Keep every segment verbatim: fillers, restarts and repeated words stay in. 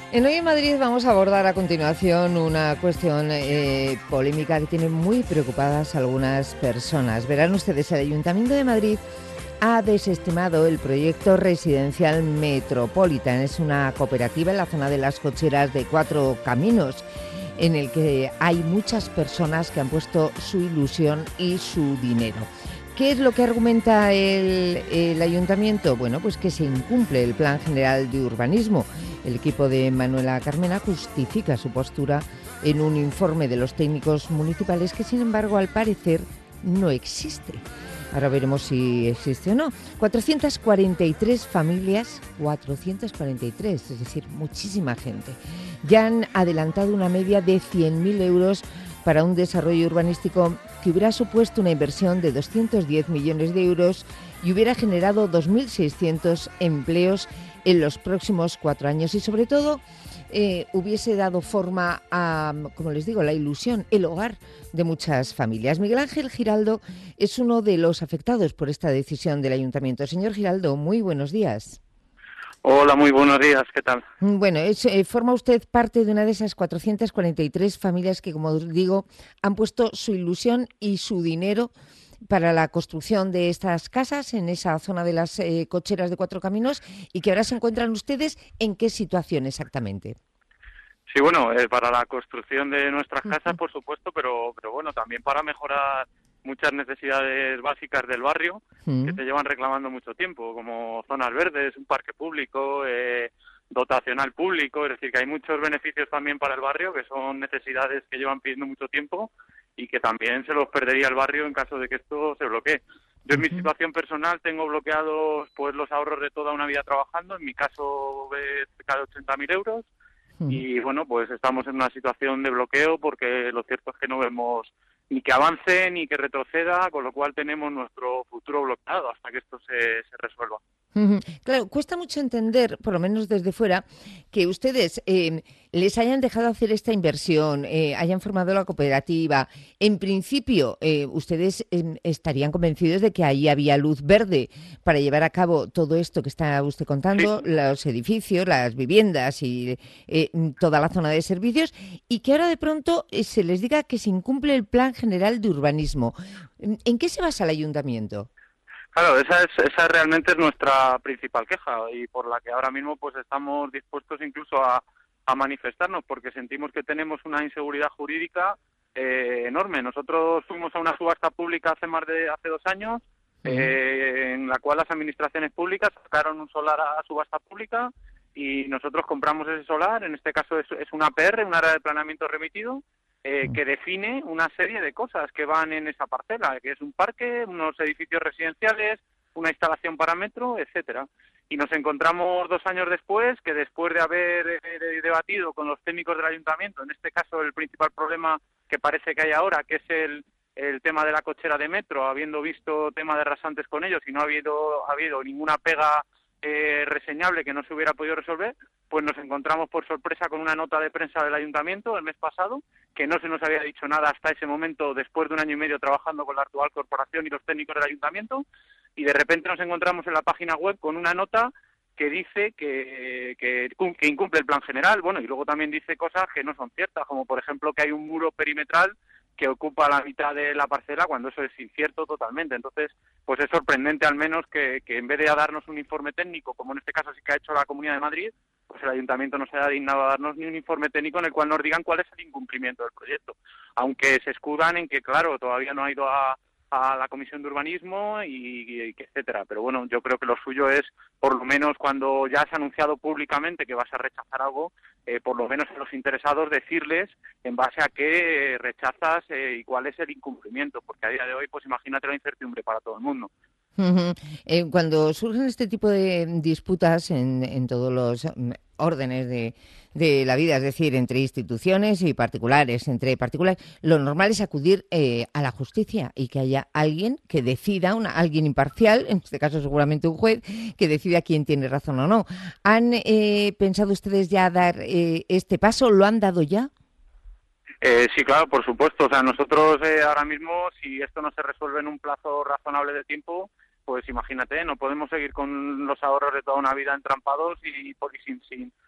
En Hoy en Madrid vamos a abordar a continuación una cuestión eh, polémica que tiene muy preocupadas a algunas personas. Verán ustedes, el Ayuntamiento de Madrid ha desestimado el proyecto residencial Metropolitan. Es una cooperativa en la zona de las cocheras de Cuatro Caminos, en el que hay muchas personas que han puesto su ilusión y su dinero. ¿Qué es lo que argumenta el, el ayuntamiento? Bueno, pues que se incumple el Plan General de Urbanismo. El equipo de Manuela Carmena justifica su postura en un informe de los técnicos municipales que, sin embargo, al parecer no existe. Ahora veremos si existe o no. cuatrocientas cuarenta y tres familias, cuatrocientas cuarenta y tres, es decir, muchísima gente, ya han adelantado una media de cien mil euros para un desarrollo urbanístico que hubiera supuesto una inversión de doscientos diez millones de euros y hubiera generado dos mil seiscientos empleos en los próximos cuatro años y, sobre todo, eh, hubiese dado forma a, como les digo, la ilusión, el hogar de muchas familias. Miguel Ángel Giraldo es uno de los afectados por esta decisión del Ayuntamiento. Señor Giraldo, muy buenos días. Hola, muy buenos días, ¿qué tal? Bueno, es, eh, forma usted parte de una de esas cuatrocientas cuarenta y tres familias que, como digo, han puesto su ilusión y su dinero para la construcción de estas casas en esa zona de las eh, cocheras de Cuatro Caminos, y que ahora se encuentran ustedes en qué situación exactamente. Sí, bueno, eh, para la construcción de nuestras casas, por supuesto, pero, pero bueno, también para mejorar muchas necesidades básicas del barrio que Mm. te llevan reclamando mucho tiempo, como zonas verdes, un parque público, eh, dotacional público, es decir, que hay muchos beneficios también para el barrio, que son necesidades que llevan pidiendo mucho tiempo y que también se los perdería el barrio en caso de que esto se bloquee. Yo en mi Ujú. situación personal tengo bloqueados pues los ahorros de toda una vida trabajando, en mi caso de cerca de ochenta mil euros, Ujú. y bueno, pues estamos en una situación de bloqueo porque lo cierto es que no vemos ni que avance ni que retroceda, con lo cual tenemos nuestro futuro bloqueado hasta que esto se, se resuelva. Ujú. Claro, cuesta mucho entender, por lo menos desde fuera, que ustedes eh, les hayan dejado hacer esta inversión, eh, hayan formado la cooperativa. En principio, eh, ustedes eh, estarían convencidos de que ahí había luz verde para llevar a cabo todo esto que está usted Sí, contando, los edificios, las viviendas y eh, toda la zona de servicios, y que ahora de pronto eh, se les diga que se incumple el Plan General de Urbanismo. ¿En qué se basa el ayuntamiento? claro, esa es, esa realmente es nuestra principal queja y por la que ahora mismo pues estamos dispuestos incluso a, a manifestarnos porque sentimos que tenemos una inseguridad jurídica eh, enorme. Nosotros fuimos a una subasta pública hace más de hace dos años Mm. eh, en la cual las administraciones públicas sacaron un solar a, a subasta pública y nosotros compramos ese solar. En este caso es, es una P R, un área de planeamiento remitido, eh, Mm. que define una serie de cosas que van en esa parcela, que es un parque, unos edificios residenciales, una instalación para metro, etcétera. Y nos encontramos dos años después, que después de haber eh, debatido con los técnicos del ayuntamiento, en este caso el principal problema que parece que hay ahora, que es el, el tema de la cochera de metro, habiendo visto tema de rasantes con ellos y no ha habido, ha habido ninguna pega eh, reseñable que no se hubiera podido resolver, pues nos encontramos por sorpresa con una nota de prensa del ayuntamiento el mes pasado, que no se nos había dicho nada hasta ese momento, después de un año y medio trabajando con la actual corporación y los técnicos del ayuntamiento, y de repente nos encontramos en la página web con una nota que dice que, que, que incumple el plan general, bueno, y luego también dice cosas que no son ciertas, como por ejemplo que hay un muro perimetral que ocupa la mitad de la parcela, cuando eso es incierto totalmente. Entonces, pues es sorprendente al menos que, que en vez de darnos un informe técnico, como en este caso sí que ha hecho la Comunidad de Madrid, pues el ayuntamiento no se haya dignado a darnos ni un informe técnico en el cual nos digan cuál es el incumplimiento del proyecto, aunque se escudan en que, claro, todavía no ha ido a, a la Comisión de Urbanismo y, y etcétera. Pero bueno, yo creo que lo suyo es, por lo menos cuando ya has anunciado públicamente que vas a rechazar algo, eh, por lo menos a los interesados decirles en base a qué eh, rechazas eh, y cuál es el incumplimiento, porque a día de hoy, pues imagínate la incertidumbre para todo el mundo. Ujú. Eh, cuando surgen este tipo de disputas en, en todos los mm, órdenes de, de la vida, es decir, entre instituciones y particulares, entre particulares, lo normal es acudir eh, a la justicia y que haya alguien que decida, una, alguien imparcial, en este caso seguramente un juez, que decida quién tiene razón o no. ¿Han eh, pensado ustedes ya dar eh, este paso? ¿Lo han dado ya? Eh, sí, claro, por supuesto. O sea, nosotros eh, ahora mismo, si esto no se resuelve en un plazo razonable de tiempo, pues imagínate, no podemos seguir con los ahorros de toda una vida entrampados y, y sin, sin,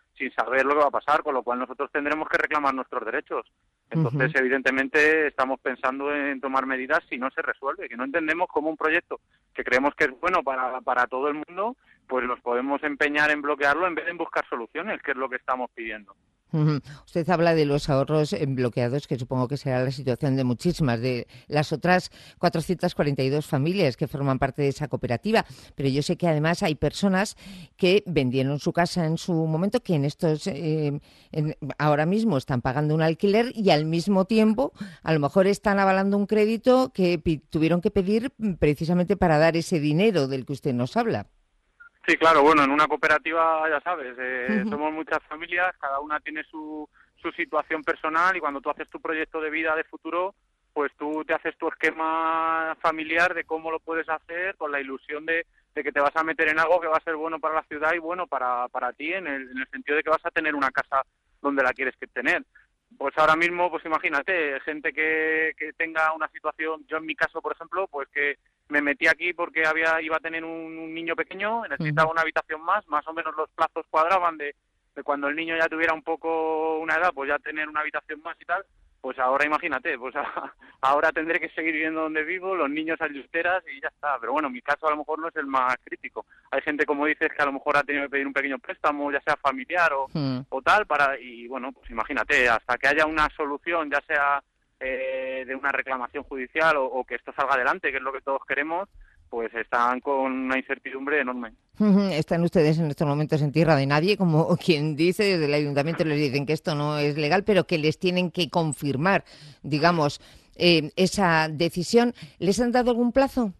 sin saber lo que va a pasar, con lo cual nosotros tendremos que reclamar nuestros derechos. Entonces, uh-huh. evidentemente, estamos pensando en tomar medidas si no se resuelve, que no entendemos cómo un proyecto que creemos que es bueno para, para todo el mundo, pues nos podemos empeñar en bloquearlo en vez de en buscar soluciones, que es lo que estamos pidiendo. Uh-huh. Usted habla de los ahorros bloqueados, que supongo que será la situación de muchísimas, de las otras cuatrocientas cuarenta y dos familias que forman parte de esa cooperativa, pero yo sé que además hay personas que vendieron su casa en su momento, que en estos eh, en, ahora mismo están pagando un alquiler y al mismo tiempo a lo mejor están avalando un crédito que pi- tuvieron que pedir precisamente para dar ese dinero del que usted nos habla. Sí, claro, bueno, en una cooperativa, ya sabes, eh, uh-huh. somos muchas familias, cada una tiene su, su situación personal y cuando tú haces tu proyecto de vida, de futuro, pues tú te haces tu esquema familiar de cómo lo puedes hacer con la ilusión de, de que te vas a meter en algo que va a ser bueno para la ciudad y bueno para, para ti en el, en el sentido de que vas a tener una casa donde la quieres que tener. Pues ahora mismo, pues imagínate, gente que, que tenga una situación, yo en mi caso, por ejemplo, pues que me metí aquí porque había iba a tener un, un niño pequeño, necesitaba uh-huh. una habitación más, más o menos los plazos cuadraban de, de cuando el niño ya tuviera un poco una edad, pues ya tener una habitación más y tal, pues ahora imagínate, pues a, ahora tendré que seguir viviendo donde vivo, los niños alisteras y ya está. Pero bueno, mi caso a lo mejor no es el más crítico. Hay gente, como dices, que a lo mejor ha tenido que pedir un pequeño préstamo, ya sea familiar o, hmm. o tal, para y bueno, pues imagínate, hasta que haya una solución, ya sea eh, de una reclamación judicial o, o que esto salga adelante, que es lo que todos queremos, pues están con una incertidumbre enorme. Están ustedes en estos momentos en tierra de nadie, como quien dice, desde el ayuntamiento les dicen que esto no es legal, pero que les tienen que confirmar, digamos, eh, esa decisión. ¿Les han dado algún plazo?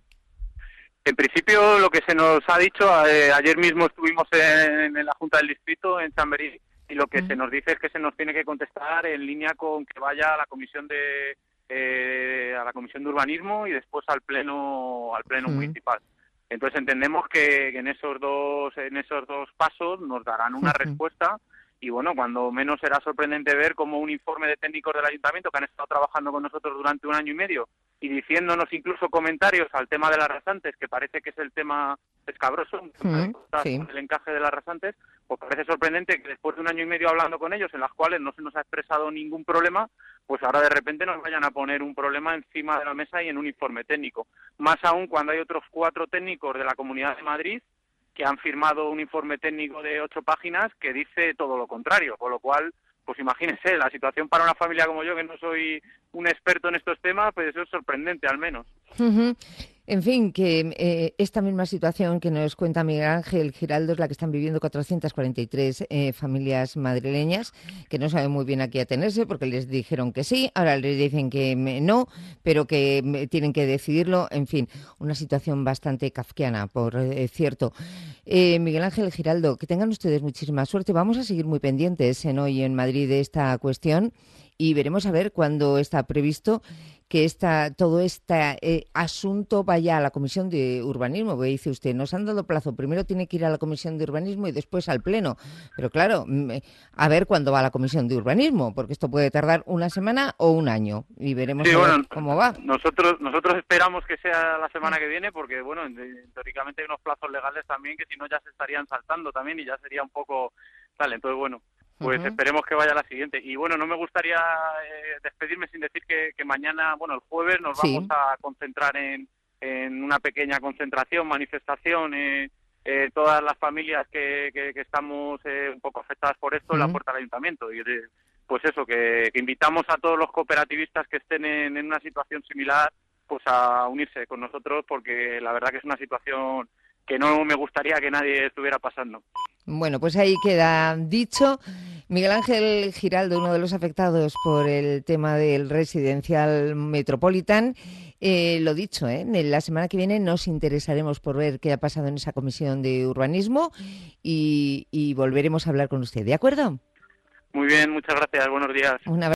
En principio, lo que se nos ha dicho, eh, ayer mismo estuvimos en, en la Junta del Distrito, en Chamberí, y lo que uh-huh. se nos dice es que se nos tiene que contestar en línea con que vaya a la comisión de eh, a la comisión de urbanismo y después al pleno al pleno uh-huh. municipal. Entonces entendemos que en esos dos en esos dos pasos nos darán una uh-huh. respuesta y bueno, cuando menos será sorprendente ver cómo un informe de técnicos del ayuntamiento que han estado trabajando con nosotros durante un año y medio y diciéndonos incluso comentarios al tema de las rasantes, que parece que es el tema escabroso, uh-huh. sí. el encaje de las rasantes, pues parece sorprendente que después de un año y medio hablando con ellos, en las cuales no se nos ha expresado ningún problema, pues ahora de repente nos vayan a poner un problema encima de la mesa y en un informe técnico. Más aún cuando hay otros cuatro técnicos de la Comunidad de Madrid que han firmado un informe técnico de ocho páginas que dice todo lo contrario, con lo cual, pues imagínense, la situación para una familia como yo, que no soy un experto en estos temas, pues eso es sorprendente al menos. Uh-huh. En fin, que eh, esta misma situación que nos cuenta Miguel Ángel Giraldo es la que están viviendo cuatrocientas cuarenta y tres eh, familias madrileñas que no saben muy bien a qué atenerse porque les dijeron que sí, ahora les dicen que no, pero que tienen que decidirlo. En fin, una situación bastante kafkiana, por eh, cierto. Eh, Miguel Ángel Giraldo, que tengan ustedes muchísima suerte. Vamos a seguir muy pendientes en Hoy en Madrid de esta cuestión y veremos a ver cuándo está previsto que esta, todo este eh, asunto vaya a la Comisión de Urbanismo. Porque dice usted, nos han dado plazo, primero tiene que ir a la Comisión de Urbanismo y después al Pleno. Pero claro, a ver cuándo va a la Comisión de Urbanismo, porque esto puede tardar una semana o un año y veremos sí, a ver bueno, cómo va. Nosotros nosotros esperamos que sea la semana que viene porque, bueno, teóricamente hay unos plazos legales también que si no ya se estarían saltando también y ya sería un poco tal. Entonces, bueno, pues uh-huh. esperemos que vaya la siguiente. Y bueno, no me gustaría eh, despedirme sin decir que, que mañana, bueno, el jueves nos sí. vamos a concentrar en, en una pequeña concentración, manifestación, eh, eh, todas las familias que, que, que estamos eh, un poco afectadas por esto uh-huh. en la puerta del ayuntamiento. Y eh, pues eso, que, que invitamos a todos los cooperativistas que estén en, en una situación similar, pues a unirse con nosotros porque la verdad que es una situación que no me gustaría que nadie estuviera pasando. Bueno, pues ahí queda dicho. Miguel Ángel Giraldo, uno de los afectados por el tema del residencial Metropolitan, eh, lo dicho, ¿eh? La semana que viene nos interesaremos por ver qué ha pasado en esa comisión de urbanismo y, y volveremos a hablar con usted, ¿de acuerdo? Muy bien, muchas gracias, buenos días. Una